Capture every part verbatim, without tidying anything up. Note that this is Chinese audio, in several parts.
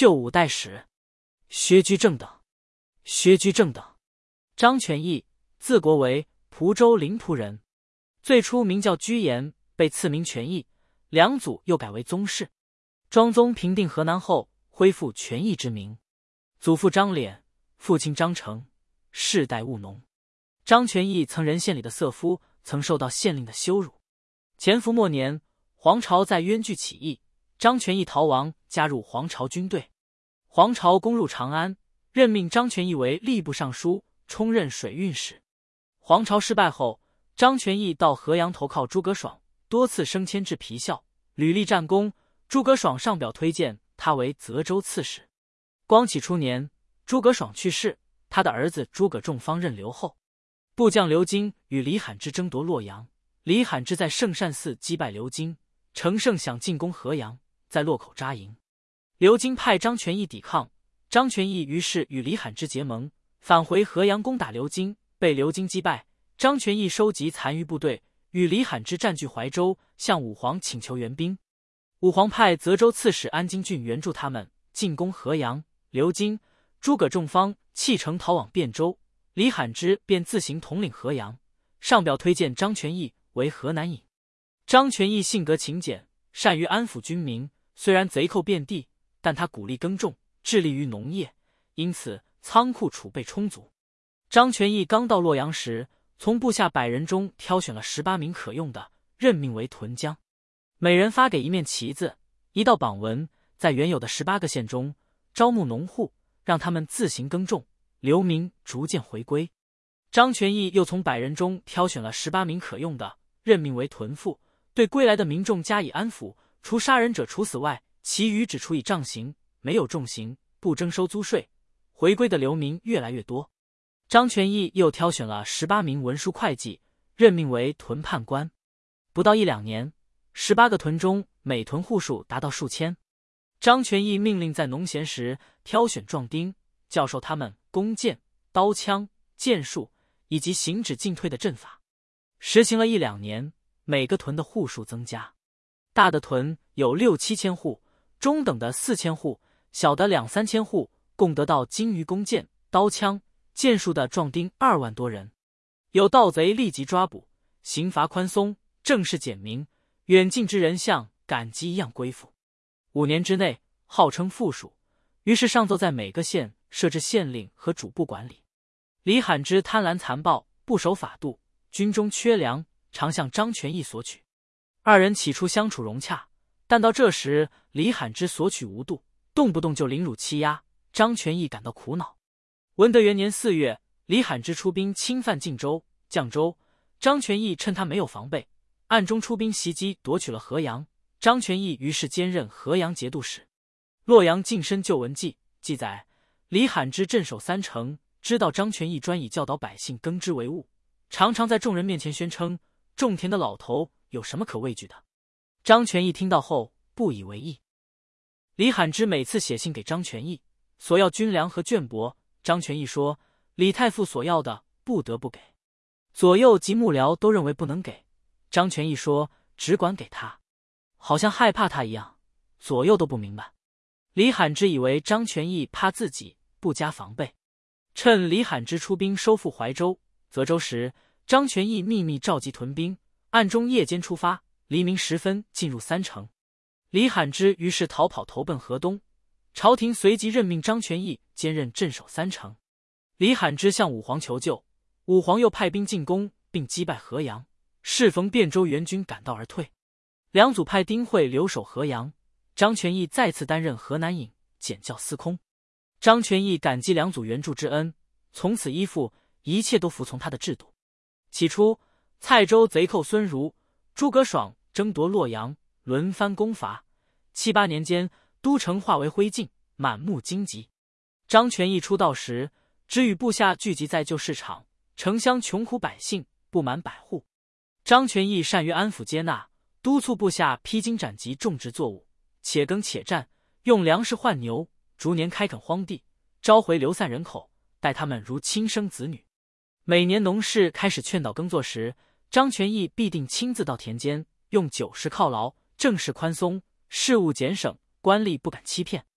旧五代史，薛居正等。薛居正等，张全义，字国维，蒲州临蒲人。最初名叫居延，被赐名全义，两祖又改为宗室。庄宗平定河南后，恢复全义之名。祖父张敛，父亲张成，世代务农。张全义曾任县里的色夫，曾受到县令的羞辱。乾伏末年，黄巢在冤剧起义，张全义逃亡，加入黄巢军队。黄巢攻入长安，任命张全义为吏部尚书，充任水运使。黄巢失败后，张全义到河阳投靠诸葛爽，多次升迁至皮校，屡立战功。诸葛爽上表推荐他为泽州刺史。光启初年，诸葛爽去世，他的儿子诸葛仲方任留后。部将刘京与李罕之争夺洛阳，李罕之在圣善寺击败刘京，乘胜想进攻河阳，在洛口扎营。刘京派张全义抵抗，张全义于是与李罕之结盟，返回河阳攻打刘京，被刘京击败。张全义收集残余部队，与李罕之占据怀州，向武皇请求援兵。武皇派泽州刺史安京郡援助他们进攻河阳。刘京、诸葛仲方弃城逃往汴州，李罕之便自行统领河阳，上表推荐张全义为河南尹。张全义性格勤俭，善于安抚军民，虽然贼寇遍地，但他鼓励耕种，致力于农业，因此仓库储备充足。张全义刚到洛阳时，从部下百人中挑选了十八名可用的，任命为屯将。每人发给一面旗子，一道榜文，在原有的十八个县中招募农户，让他们自行耕种，流民逐渐回归。张全义又从百人中挑选了十八名可用的，任命为屯赋，对归来的民众加以安抚，除杀人者处死外，其余只处以杖刑，没有重刑，不征收租税。回归的流民越来越多。张全义又挑选了十八名文书会计，任命为屯判官。不到一两年，十八个屯中每屯户数达到数千。张全义命令在农闲时挑选壮丁，教授他们弓箭、刀枪、剑术以及行止进退的阵法。实行了一两年，每个屯的户数增加。大的屯有六七千户，中等的四千户，小的两三千户，共得到精于弓箭、刀枪、剑术的壮丁二万多人。有盗贼立即抓捕，刑罚宽松，政事简明，远近之人像赶集一样归附。五年之内，号称副属，于是上奏在每个县设置县令和主簿管理。李罕之贪婪残暴，不守法度，军中缺粮，常向张全义索取。二人起初相处融洽，但到这时，李罕之索取无度，动不动就凌辱欺压，张全义感到苦恼。文德元年四月，李罕之出兵侵犯晋州、绛州，张全义趁他没有防备，暗中出兵袭击，夺取了河阳。张全义于是兼任河阳节度使。洛阳晋身旧文记记载，李罕之镇守三城，知道张全义专以教导百姓耕织为务，常常在众人面前宣称，种田的老头有什么可畏惧的。张全义听到后不以为意。李罕之每次写信给张全义，索要军粮和绢帛，张全义说李太傅所要的不得不给。左右及幕僚都认为不能给，张全义说只管给他，好像害怕他一样，左右都不明白。李罕之以为张全义怕自己，不加防备。趁李罕之出兵收复怀州、泽州时，张全义秘密召集屯兵，暗中夜间出发，黎明时分进入三城。李罕之于是逃跑投奔河东，朝廷随即任命张全义兼任镇守三城。李罕之向武皇求救，武皇又派兵进攻，并击败河阳。适逢汴州援军赶到而退，两祖派丁会留守河阳，张全义再次担任河南尹，检校司空。张全义感激两祖援助之恩，从此依附，一切都服从他的制度。起初，蔡州贼寇孙儒、诸葛爽争夺洛阳，轮番攻伐。七八年间，都城化为灰烬，满目荆棘。张全义出道时，只与部下聚集在旧市场，城乡穷苦百姓不满百户。张全义善于安抚接纳，督促部下披荆斩棘种植作物，且耕且战，用粮食换牛，逐年开垦荒地，召回流散人口，待他们如亲生子女。每年农事开始劝导耕作时，张全义必定亲自到田间，用酒食犒劳，政事宽松，事务俭省，官吏不敢欺骗。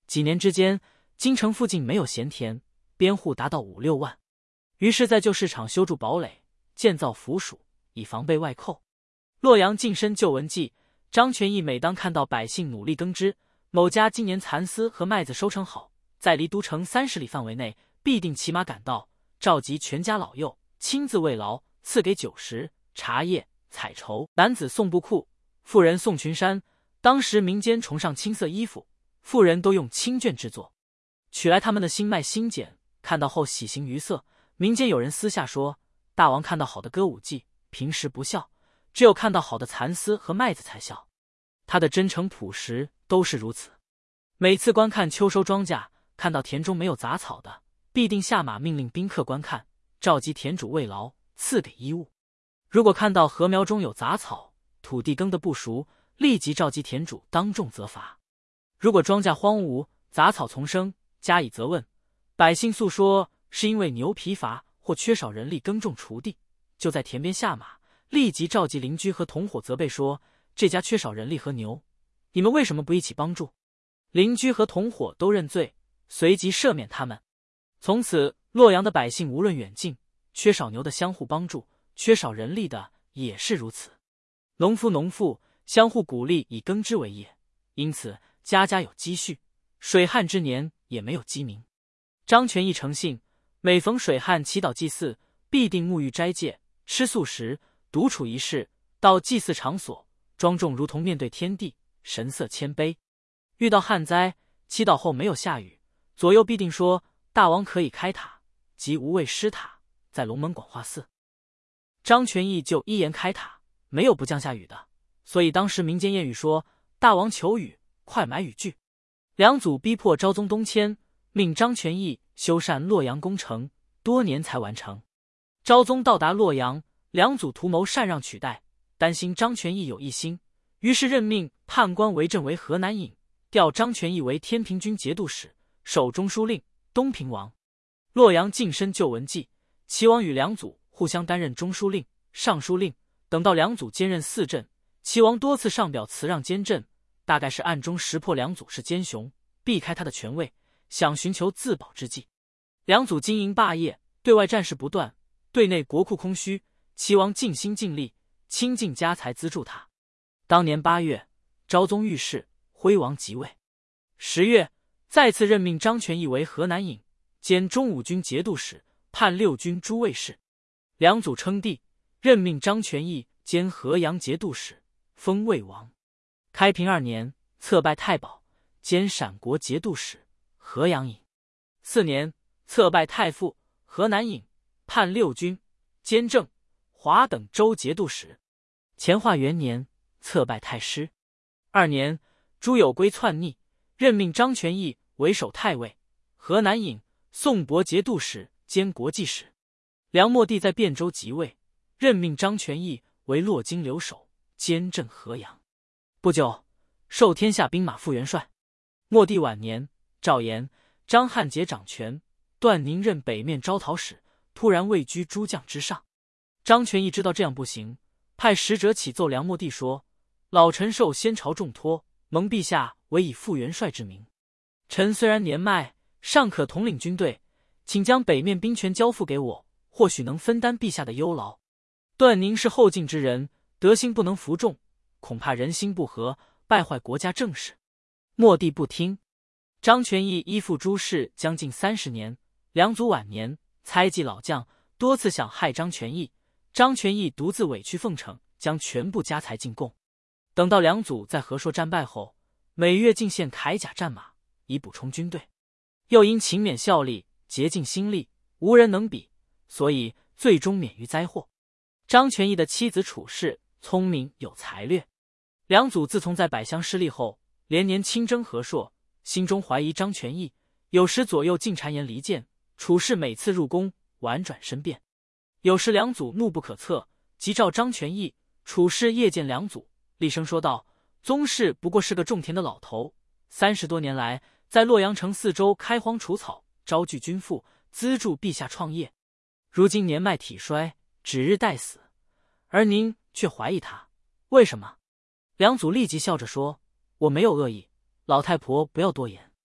几年之间，京城附近没有闲田，边户达到五六万。于是，在旧市场修筑堡垒，建造府署，以防备外寇。洛阳近身旧文记，张全义每当看到百姓努力耕织，某家今年蚕丝和麦子收成好，在离都城三十里范围内，必定骑马赶到，召集全家老幼，亲自慰劳，赐给酒食、茶叶、彩绸。男子送布裤，妇人送裙衫。当时民间崇尚青色衣服，妇人都用青绢制作，取来他们的新麦新剪，看到后喜形于色。民间有人私下说，大王看到好的歌舞伎，平时不笑，只有看到好的蚕丝和麦子才笑。他的真诚朴实都是如此。每次观看秋收庄稼，看到田中没有杂草的，必定下马命令宾客观看，召集田主慰劳，赐给衣物。如果看到禾苗中有杂草，土地耕得不熟，立即召集田主当众责罚。如果庄稼荒芜，杂草丛生，加以责问，百姓诉说是因为牛疲乏或缺少人力耕种锄地，就在田边下马，立即召集邻居和同伙责备说，这家缺少人力和牛，你们为什么不一起帮助？邻居和同伙都认罪，随即赦免他们。从此洛阳的百姓无论远近，缺少牛的相互帮助，缺少人力的也是如此。农夫农妇相互鼓励，以耕织为业，因此家家有积蓄，水旱之年也没有饥民。张全义诚信，每逢水旱祈祷祭祀，必定沐浴斋戒，吃素食，独处一室，到祭祀场所，庄重如同面对天地，神色谦卑。遇到旱灾，祈祷后没有下雨，左右必定说，大王可以开塔，即无畏师塔，在龙门广化寺。张全义就一言开塔，没有不降下雨的，所以当时民间谚语说，大王求雨，快买雨具。梁祖逼迫昭宗东迁，命张全义修缮洛阳工程，多年才完成。昭宗到达洛阳，梁祖图谋禅让取代，担心张全义有异心，于是任命判官为镇为河南尹，调张全义为天平军节度使，守中书令、东平王。洛阳近身旧文记，齐王与梁祖互相担任中书令、尚书令，等到梁祖兼任四镇，齐王多次上表辞让监镇，大概是暗中识破梁祖是奸雄，避开他的权位，想寻求自保之计。梁祖经营霸业，对外战事不断，对内国库空虚，齐王尽心尽力，倾尽家财资助他。当年八月，昭宗遇事，徽王即位。十月，再次任命张全义为河南尹，兼中武军节度使，判六军诸卫士。梁祖称帝，任命张全义兼河阳节度使，封魏王。开平二年，册拜太保，兼陕国节度使，河阳尹。四年，册拜太傅，河南尹，判六军、兼政、华等州节度使。乾化元年，册拜太师。二年，朱友圭篡逆，任命张全义为守太尉、河南尹、宋博节度使兼国记使。梁末帝在汴州即位，任命张全义为洛京留守，兼镇河阳。不久，授天下兵马副元帅。末帝晚年，赵延、张汉杰掌权，段宁任北面招讨使，突然位居诸将之上。张全义知道这样不行，派使者启奏梁末帝说，老臣受先朝重托，蒙陛下委以副元帅之名。臣虽然年迈，尚可统领军队，请将北面兵权交付给我，或许能分担陛下的忧劳。段宁是后进之人，德行不能服众，恐怕人心不和，败坏国家政事。末帝不听。张全义依附诸事将近三十年，梁祖晚年，猜忌老将，多次想害张全义，张全义独自委屈奉承，将全部家财进贡。等到梁祖在和硕战败后，每月进献铠甲战马，以补充军队。又因勤勉效力，竭尽心力，无人能比，所以最终免于灾祸。张全义的妻子处事聪明有才略。梁祖自从在百乡失利后，连年亲征和硕，心中怀疑张全义，有时左右进谗言离间，处事每次入宫婉转申辩。有时梁祖怒不可测，即召张全义，处事夜见梁祖，厉声说道，宗室不过是个种田的老头，三十多年来在洛阳城四周开荒除草，招聚军富，资助陛下创业。如今年迈体衰，指日待死，而您却怀疑他，为什么？梁祖立即笑着说，我没有恶意，老太婆不要多言。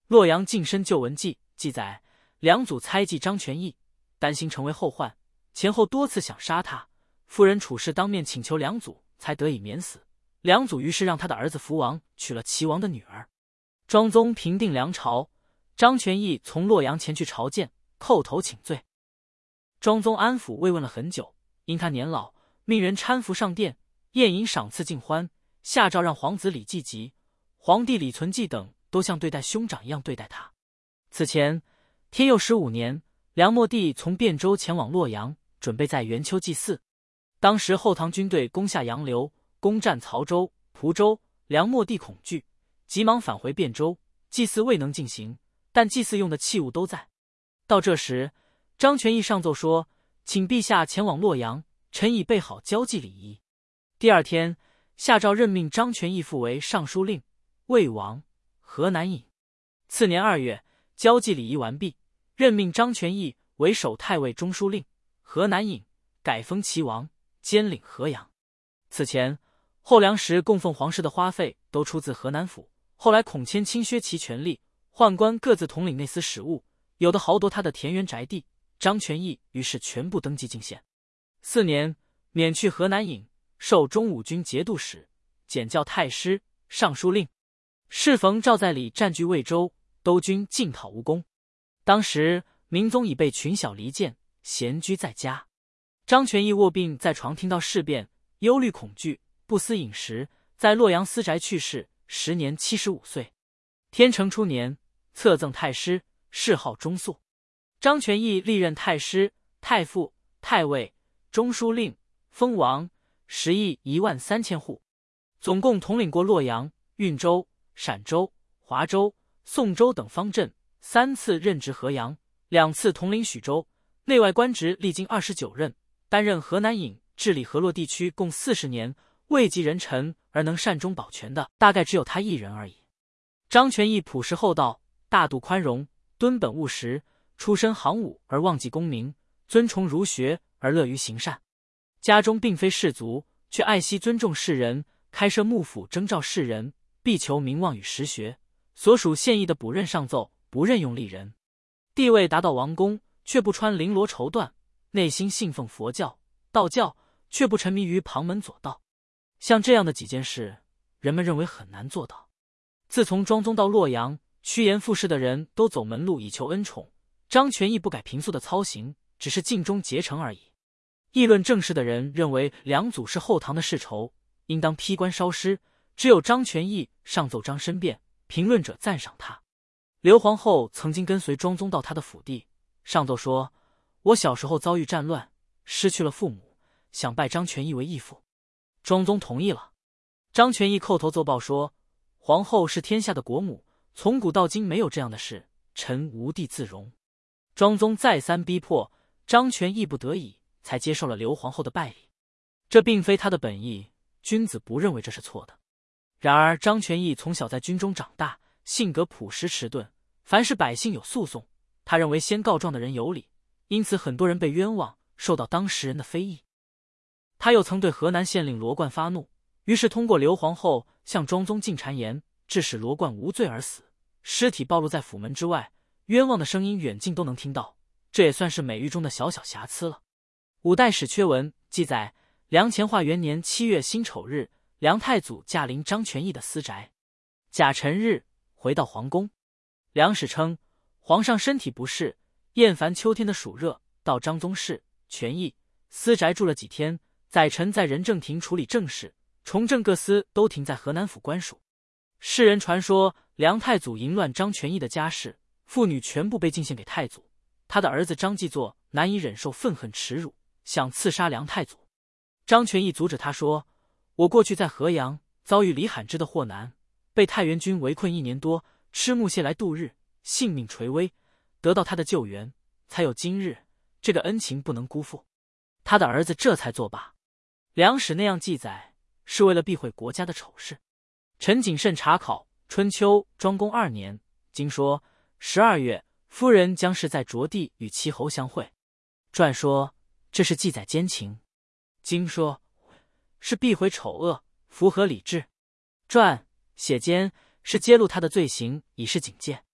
洛阳晋身旧文记记载，梁祖猜忌张全义，担心成为后患，前后多次想杀他。夫人处事当面请求梁祖，才得以免死。梁祖于是让他的儿子福王娶了齐王的女儿。庄宗平定梁朝，张全义从洛阳前去朝见，叩头请罪。庄宗安抚慰问了很久，因他年老，命人搀扶上殿，宴饮赏赐尽欢，下诏让皇子李继吉、皇帝李存纪等都像对待兄长一样对待他。此前，天佑十五年，梁末帝从汴州前往洛阳，准备在元丘祭祀。当时后唐军队攻下杨流，攻占曹州、蒲州，梁末帝恐惧，急忙返回汴州，祭祀未能进行，但祭祀用的器物都在。到这时，张全义上奏说，请陛下前往洛阳，臣已备好交际礼仪。第二天，下诏任命张全义复为尚书令、魏王、河南尹。次年二月，交际礼仪完毕，任命张全义为守太尉中书令、河南尹，改封齐王，兼领河阳。此前，后梁时供奉皇室的花费都出自河南府，后来孔谦亲削其权力，宦官各自统领内司使务，有的豪夺他的田园宅地，张全义于是全部登记进献。四年，免去河南尹，授中武军节度使，检校太师、尚书令。适逢赵在礼占据魏州，兜军进讨无功。当时明宗已被群小离间，闲居在家。张全义卧病在床，听到事变，忧虑恐惧，不思饮食，在洛阳私宅去世，时年七十五岁。天成初年，册赠太师，谥号中肃。张全义历任太师、太傅、太尉、中书令，封王，食邑一万三千户，总共统领过洛阳、运州、陕州、华州、宋州等方镇，三次任职河阳，两次统领许州，内外官职历经二十九任，担任河南尹，治理河洛地区共四十年，位极人臣而能善终保全的，大概只有他一人而已。张全义朴实厚道，大度宽容，敦本务实，出身行伍而忘记功名，尊崇儒学而乐于行善。家中并非士族，却爱惜尊重世人，开设幕府征召士人，必求名望与实学。所属县邑的补任上奏，不任用吏人。地位达到王公，却不穿绫罗绸缎，内心信奉佛教、道教，却不沉迷于旁门左道。像这样的几件事，人们认为很难做到。自从庄宗到洛阳，趋炎附势的人都走门路以求恩宠，张全义不改平素的操行，只是尽忠竭诚而已。议论政事的人认为梁祖是后唐的世仇，应当披官烧尸，只有张全义上奏张申辩，评论者赞赏他。刘皇后曾经跟随庄宗到他的府邸，上奏说，我小时候遭遇战乱，失去了父母，想拜张全义为义父。庄宗同意了。张全义叩头奏报说，皇后是天下的国母，从古到今没有这样的事，臣无地自容。庄宗再三逼迫，张全义不得已才接受了刘皇后的拜礼。这并非他的本意，君子不认为这是错的。然而张全义从小在军中长大，性格朴实迟钝，凡是百姓有诉讼，他认为先告状的人有理，因此很多人被冤枉，受到当时人的非议。他又曾对河南县令罗贯发怒，于是通过刘皇后向庄宗进谗言，致使罗贯无罪而死，尸体暴露在府门之外，冤枉的声音远近都能听到，这也算是美誉中的小小瑕疵了。五代史缺文记载，梁乾化元年七月辛丑日，梁太祖驾临张全义的私宅。甲辰日，回到皇宫。梁史称，皇上身体不适，厌烦秋天的暑热，到张宗室、全义私宅住了几天。载臣在仁政庭处理政事，重政各司都停在河南府官署。世人传说梁太祖淫乱张全义的家事，妇女全部被进献给太祖。他的儿子张继作难以忍受愤恨耻辱，想刺杀梁太祖。张全义阻止他说，我过去在河阳遭遇李罕之的祸难，被太原军围困一年多，吃木屑来度日，性命垂危，得到他的救援，才有今日，这个恩情不能辜负。他的儿子这才作罢。梁史那样记载，是为了避讳国家的丑事。陈谨慎查考《春秋》庄公二年，经说十二月，夫人将是在卓地与齐侯相会。传说这是记载奸情，经说是避讳丑恶，符合礼制。传写奸是揭露他的罪行，以示警戒。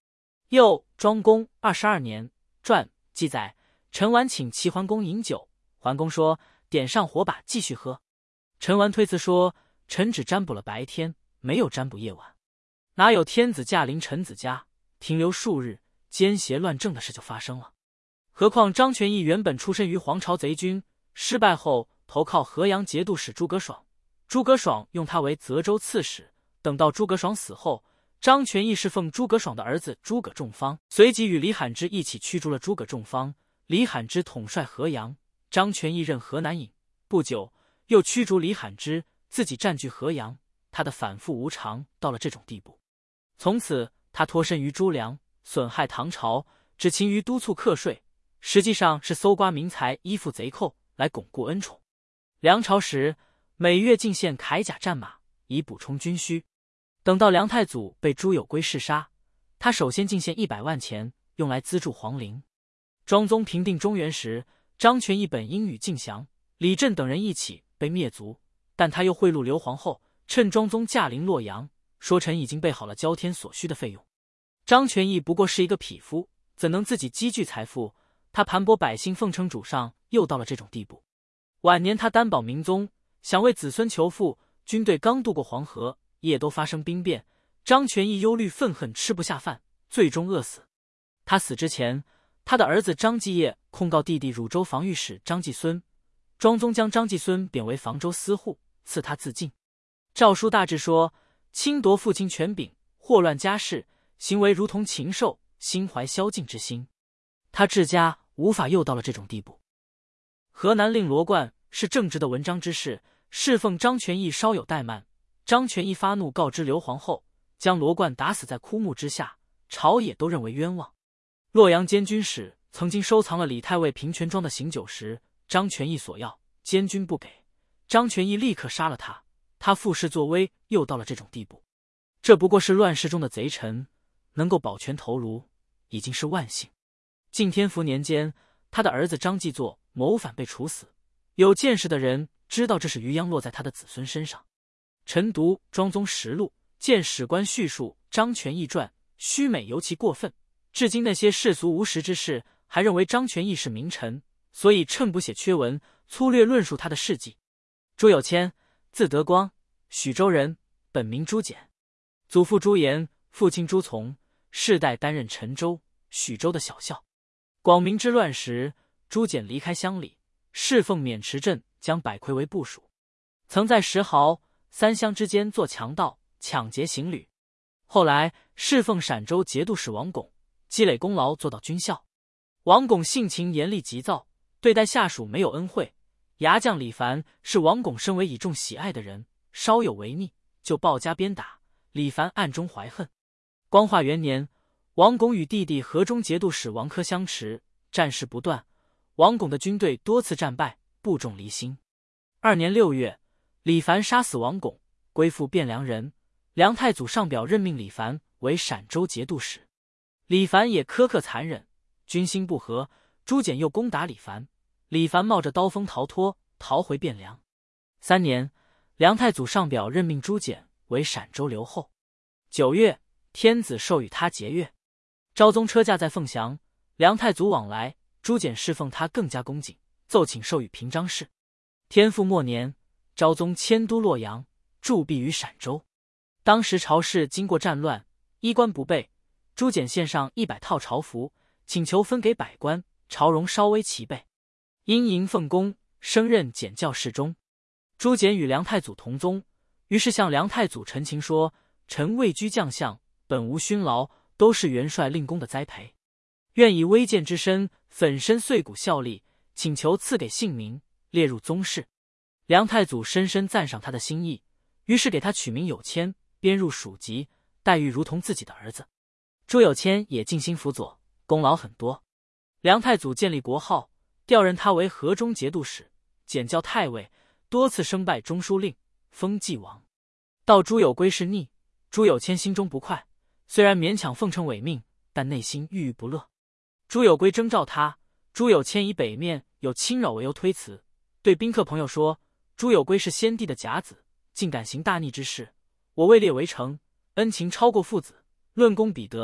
又庄公二十二年传记载，陈完请齐桓公饮酒，桓公说：“点上火把，继续喝。”陈完推辞说：“臣只占卜了白天，没有占卜夜晚。哪有天子驾临臣子家，停留数日，奸邪乱政的事就发生了？何况张全义原本出身于黄巢贼军，失败后投靠河阳节度使诸葛爽，诸葛爽用他为泽州刺史。等到诸葛爽死后，张全义侍奉诸葛爽的儿子诸葛仲方，随即与李罕之一起驱逐了诸葛仲方。李罕之统帅河阳，张全义任河南尹。不久，又驱逐李罕之，自己占据河阳。他的反复无常到了这种地步。从此，他脱身于朱梁，损害唐朝，只勤于督促课税，实际上是搜刮民财，依附贼寇，来巩固恩宠。梁朝时，每月进献铠甲战马，以补充军需。等到梁太祖被朱有圭弑杀，他首先进献一百万钱，用来资助皇陵。庄宗平定中原时，张全义本应与敬降、李振等人一起被灭族，但他又贿赂刘皇后，趁庄宗驾临洛阳，说臣已经备好了交天所需的费用。张全义不过是一个匹夫，怎能自己积聚财富？他盘剥百姓，奉承主上，又到了这种地步。晚年他担保明宗，想为子孙求富，军队刚渡过黄河，夜都发生兵变，张全义忧虑愤恨，吃不下饭，最终饿死。他死之前，他的儿子张继业控告弟弟汝州防御使张继孙，庄宗将张继孙贬为房州司户，赐他自尽。诏书大致说：侵夺父亲权柄，祸乱家事，行为如同禽兽，心怀宵禁之心。他治家无法又到了这种地步。河南令罗贯是正直的文章之士，侍奉张全义稍有怠慢，张全义发怒告知刘皇后，将罗贯打死在枯木之下，朝野都认为冤枉。洛阳监军使曾经收藏了李太尉平泉庄的醒酒石，张全义索要，监军不给，张全义立刻杀了他。他负势作威，又到了这种地步。这不过是乱世中的贼臣，能够保全头颅，已经是万幸。晋天福年间，他的儿子张继作谋反被处死，有见识的人知道这是余殃落在他的子孙身上。臣读《庄宗实录》，见史官叙述张全义传，虚美尤其过分。至今那些世俗无识之士还认为张全义是名臣，所以趁补写缺文，粗略论述他的事迹。朱有谦，字德光，许州人，本名朱简，祖父朱炎，父亲朱从，世代担任陈州、许州的小校。广明之乱时，朱简离开乡里，侍奉渑池镇，将百魁为部属，曾在石壕、三乡之间做强盗，抢劫行旅。后来侍奉陕州节度使王拱，积累功劳，做到军校。王拱性情严厉急躁，对待下属没有恩惠。牙将李凡是王拱身为倚重喜爱的人，稍有违逆就报家鞭打，李凡暗中怀恨。光化元年，王拱与弟弟河中节度使王珂相持，战事不断，王拱的军队多次战败，部众离心。二年六月，李凡杀死王拱，归附汴梁人。梁太祖上表任命李凡为陕州节度使。李凡也苛刻残忍，军心不和，朱简又攻打李凡，李凡冒着刀锋逃脱，逃回汴梁。三年，梁太祖上表任命朱简为陕州留后。九月，天子授予他节钺。昭宗车驾在凤翔，梁太祖往来，朱简侍奉他更加恭敬，奏请授予平章事。天复末年，昭宗迁都洛阳，驻跸于陕州。当时朝事经过战乱，衣冠不备，朱简献上一百套朝服，请求分给百官，朝容稍微齐备。因迎奉公，升任检校侍中。朱简与梁太祖同宗，于是向梁太祖陈情说：臣位居将相，本无勋劳，都是元帅令公的栽培，愿以微贱之身，粉身碎骨效力，请求赐给姓名，列入宗室。梁太祖深深赞赏他的心意，于是给他取名有谦，编入属籍，待遇如同自己的儿子。朱有谦也尽心辅佐，功劳很多。梁太祖建立国号，调任他为河中节度使，检校太尉，多次升拜中书令，封纪王。到朱有圭弑逆，朱有谦心中不快，虽然勉强奉承违命，但内心郁郁不乐。朱有圭征召他，朱有谦以北面有侵扰为由推辞，对宾客朋友说：朱有圭是先帝的甲子，竟敢行大逆之事，我位列为丞，恩情超过父子，论功比德，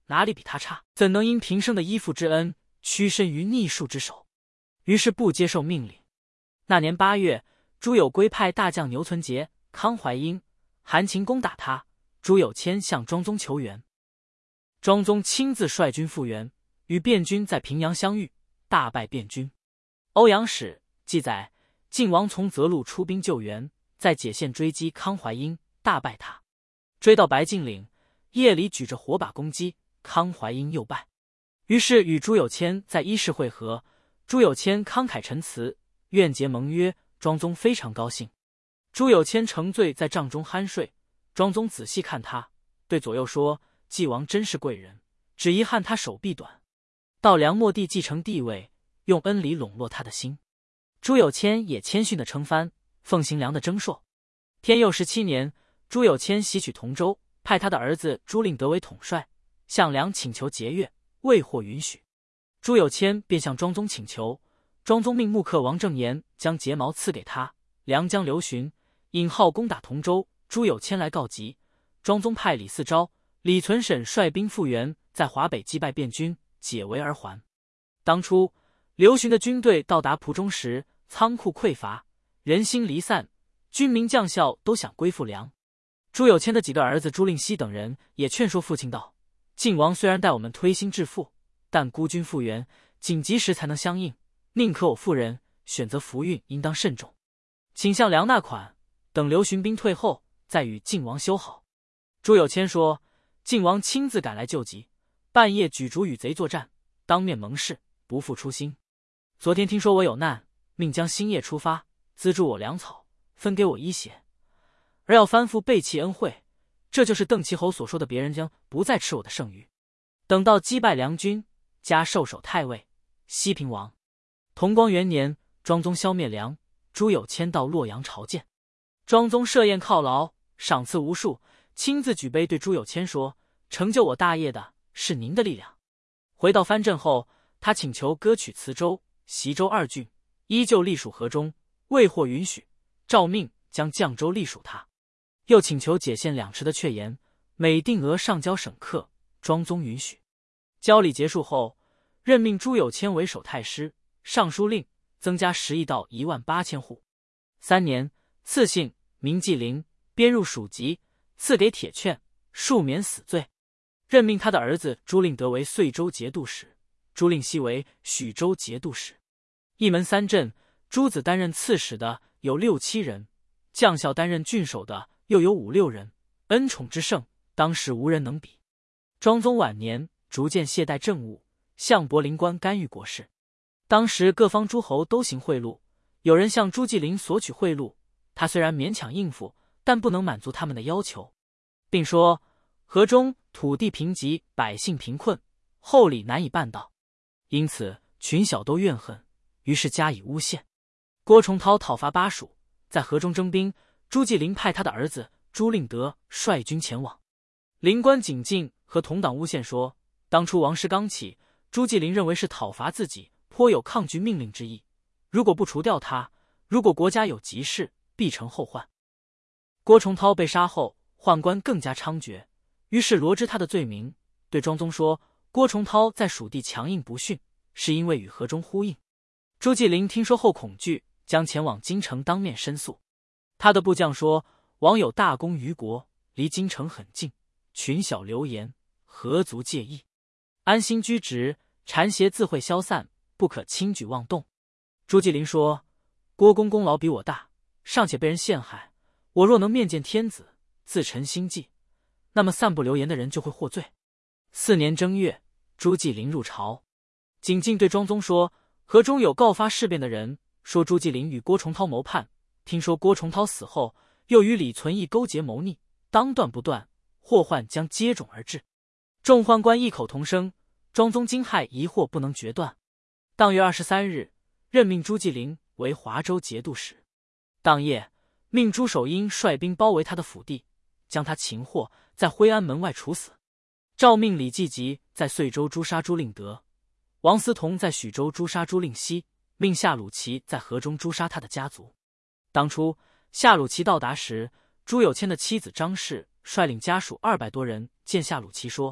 哪里比他差？怎能因平生的依附之恩，屈身于逆庶之手？于是不接受命令。那年八月，朱友珪派大将牛存杰、康怀英、韩擒攻打他，朱有谦向庄宗求援。庄宗亲自率军复援，与卞军在平阳相遇，大败卞军。欧阳史记载，晋王从泽路出兵救援，在解县追击康怀英，大败他。追到白晋岭，夜里举着火把攻击，康怀英又败。于是与朱有谦在伊势会合，朱有谦慷慨陈词，愿结盟约，庄宗非常高兴。朱有谦乘醉在帐中酣睡，庄宗仔细看他，对左右说：“纪王真是贵人，只遗憾他手臂短。到梁末帝继承帝位，用恩礼笼络他的心。”朱有谦也谦逊的称藩，奉行梁的征硕。天佑十七年，朱有谦袭取同州，派他的儿子朱令德为统帅，向梁请求节钺，未获允许。朱有谦便向庄宗请求，庄宗命木刻王正言将睫毛赐给他。梁将刘询引号攻打同州，朱有谦来告急，庄宗派李嗣昭、李存审率兵复援，在华北击败卞军，解围而还。当初刘询的军队到达蒲中时，仓库匮乏，人心离散，军民将校都想归附梁。朱有谦的几个儿子朱令熙等人也劝说父亲道：“晋王虽然待我们推心置腹，但孤军复原，紧急时才能相应，宁可我妇人选择福运，应当慎重，请向梁纳款，等刘询兵退后，再与晋王修好。”朱有谦说：“晋王亲自赶来救急，半夜举烛与贼作战，当面盟誓，不负初心。昨天听说我有难，命将星夜出发，资助我粮草，分给我衣鞋，而要翻覆背弃恩惠，这就是邓齐侯所说的别人将不再吃我的剩余。等到击败梁军，加授守太尉、西平王。”同光元年，庄宗消灭梁，朱有谦到洛阳朝见，庄宗设宴犒劳，赏赐无数，亲自举杯对朱有谦说：“成就我大业的是您的力量。”回到藩镇后，他请求割取磁州、习州二郡，依旧隶属河中，未获允许，诏命将绛州隶属他。又请求解县两池的确盐，每定额上交省客，庄宗允许。交礼结束后，任命朱有谦为守太师、尚书令，增加十亿到一万八千户。三年，赐姓名纪灵，编入属籍，赐给铁券，庶免死罪。任命他的儿子朱令德为遂州节度使，朱令熙为许州节度使。一门三镇，诸子担任刺史的有六七人，将校担任郡守的又有五六人，恩宠之盛，当时无人能比。庄宗晚年逐渐懈怠政务，向柏林官干预国事。当时各方诸侯都行贿赂，有人向朱纪灵索取贿赂，他虽然勉强应付，但不能满足他们的要求，并说河中土地贫瘠，百姓贫困，厚礼难以办到，因此群小都怨恨，于是加以诬陷。郭崇韬讨伐巴蜀，在河中征兵，朱纪灵派他的儿子朱令德率军前往。灵官景进和同党诬陷说，当初王师刚起，朱纪灵认为是讨伐自己，颇有抗拒命令之意，如果不除掉他，如果国家有急事，必成后患。郭崇韬被杀后，宦官更加猖獗，于是罗织他的罪名，对庄宗说，郭崇韬在蜀地强硬不驯，是因为与河中呼应。朱纪灵听说后恐惧，将前往京城当面申诉。他的部将说，王有大功于国，离京城很近，群小流言，何足介意？安心居职，禅邪自会消散，不可轻举妄动。朱纪灵说，郭公功劳比我大，尚且被人陷害，我若能面见天子，自陈心迹，那么散布流言的人就会获罪。四年正月，朱纪灵入朝。景进对庄宗说，河中有告发事变的人，说朱纪灵与郭崇韬谋叛，听说郭崇韬死后，又与李存义勾结谋逆，当断不断，祸患将接踵而至。众宦官异口同声，庄宗惊骇疑惑不能决断。当月二十三日，任命朱纪灵为华州节度使。当夜，命朱守殷率兵包围他的府邸，将他擒获，在徽安门外处死。诏命李继吉在遂州诛杀朱令德，王思同在许州诛杀朱令熙，命夏鲁齐在河中诛杀他的家族。当初夏鲁齐到达时，朱有谦的妻子张氏率领家属二百多人见夏鲁齐说，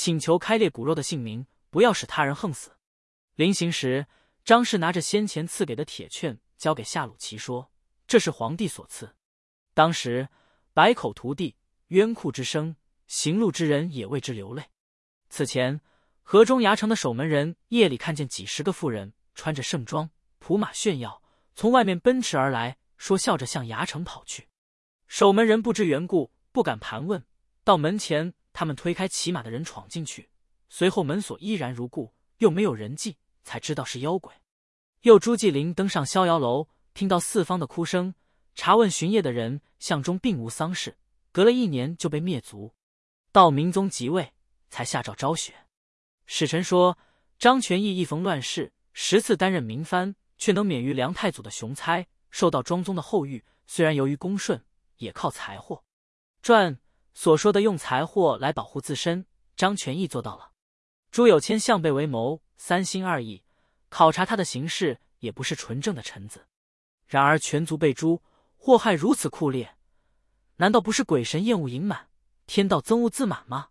请求开裂骨肉的姓名，不要使他人横死。临行时，张氏拿着先前赐给的铁券交给夏鲁齐说：“这是皇帝所赐。”当时百口涂地，冤哭之声，行路之人也为之流泪。此前河中衙城的守门人夜里看见几十个妇人穿着盛装，扑马炫耀，从外面奔驰而来，说笑着向衙城跑去。守门人不知缘故，不敢盘问。到门前，他们推开骑马的人闯进去，随后门锁依然如故，又没有人迹，才知道是妖鬼。又朱继林登上逍遥楼，听到四方的哭声，查问巡夜的人，巷中并无丧事，隔了一年就被灭族。到明宗即位，才下诏昭雪。使臣说，张全义一逢乱世，十次担任民藩，却能免于梁太祖的雄猜，受到庄宗的厚遇，虽然由于恭顺，也靠财货。传所说的用财货来保护自身，张全义做到了。朱有谦向背为谋，三心二意，考察他的行事也不是纯正的臣子。然而全族被诛，祸害如此酷烈，难道不是鬼神厌恶盈满，天道憎恶自满吗？